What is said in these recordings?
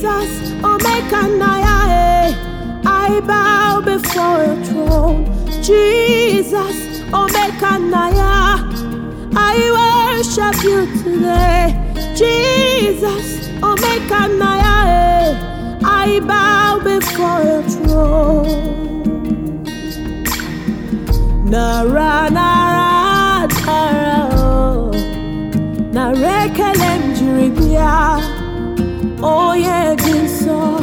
Jesus, Omekanaya, I bow before your throne. Jesus, Omekanaya, I worship you today. Jesus, Omekanaya, I bow before your throne. Nara, nara, nara, oh. Narekelem jiribia, oh yeah, dinso.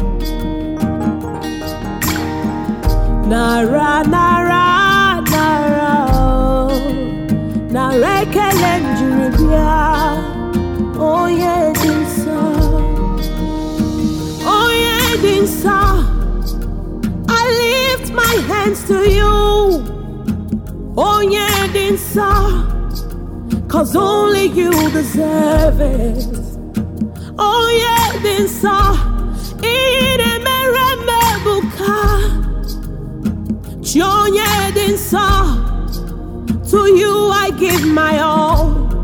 Nara, nara, nara, oh. Narekelem jiribia, oh yeah, dinso. Oh yeah, dinso. I lift my hands to you. Oh yeah, dinsa, 'cause only you deserve it. Oh yeah, dinsa, ine meremebuka. Oh yeah, dinsa, to you I give my all.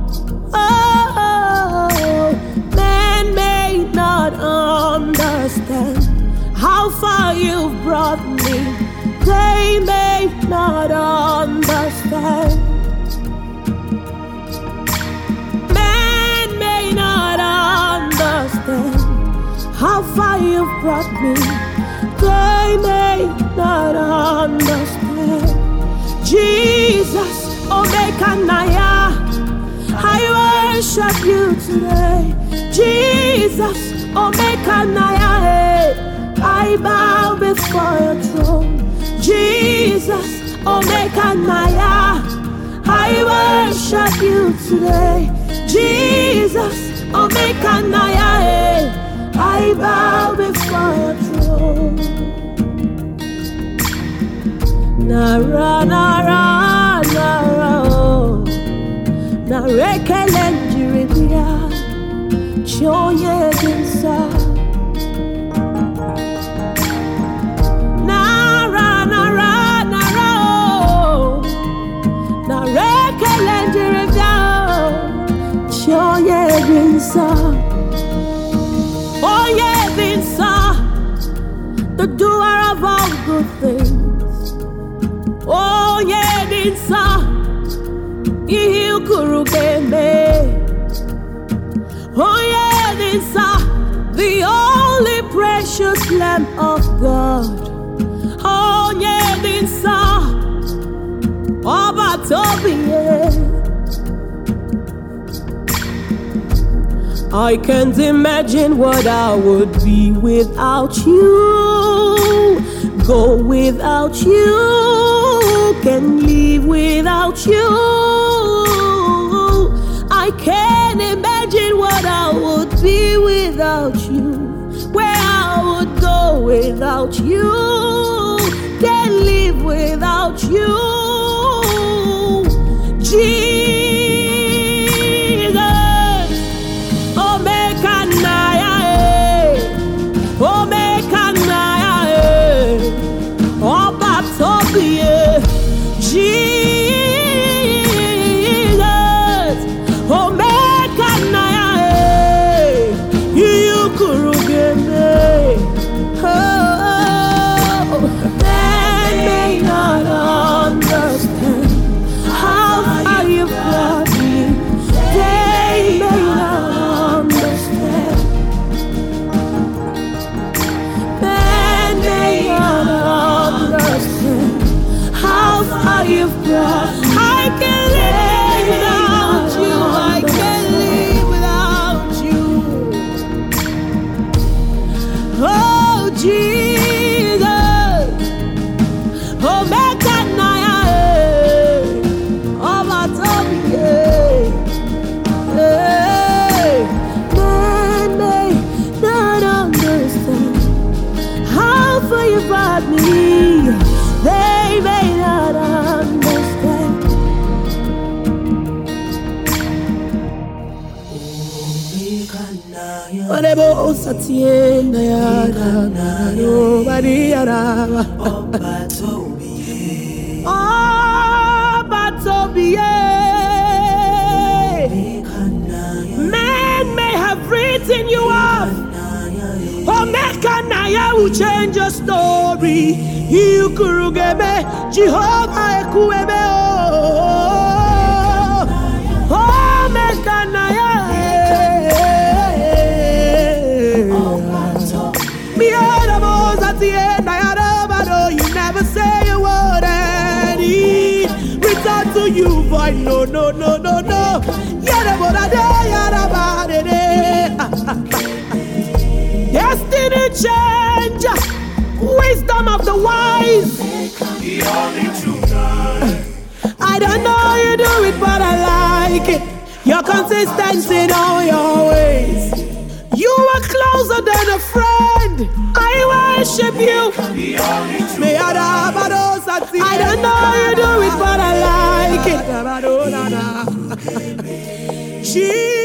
Oh, man may not understand how far you've brought me. They may not understand. Man may not understand how far you've brought me. They may not understand. Jesus, Omekanaya, I worship you today. Jesus, Omekanaya, I bow before your throne. Jesus, Omekanaya, I worship you today. Jesus, Omekanaya, I bow before your throne. Nara, nara, nara, oh. Narekelen jiribia, choye dinsa. Oh yeah, Vinsa. Oh yeah, Vinsa, the doer of all good things. Oh yeah, Vinsa, you kurugeme. Oh yeah, Vinsa, the only precious Lamb of God. Oh yeah, Vinsa, Oba Tobiye. I can't imagine what I would be without you. Go without you, can live without you. I can't imagine what I would be without you. Where I would go without you, can live without you. I can live without you. I can live without you. Oh Jesus, oh Mekanaya, oh Matobiye. Man may not understand how far you brought me. They may not understand. Whatever Osatiena Yada, nobody Yada. Oh, Batobiye. Men may have written you off. Naya will change your story. You kurugebe, Jehovah ekuebe oh mekanaya. Me adamos at the end, I adabado. You never say a word and it return to you, boy. No. Destiny change, wisdom of the wise. The only true God. I don't know how you do it, but I like it. Your consistency in all your ways. You are closer than a friend. I worship you. The only true God. I don't know how you do it, but I like it.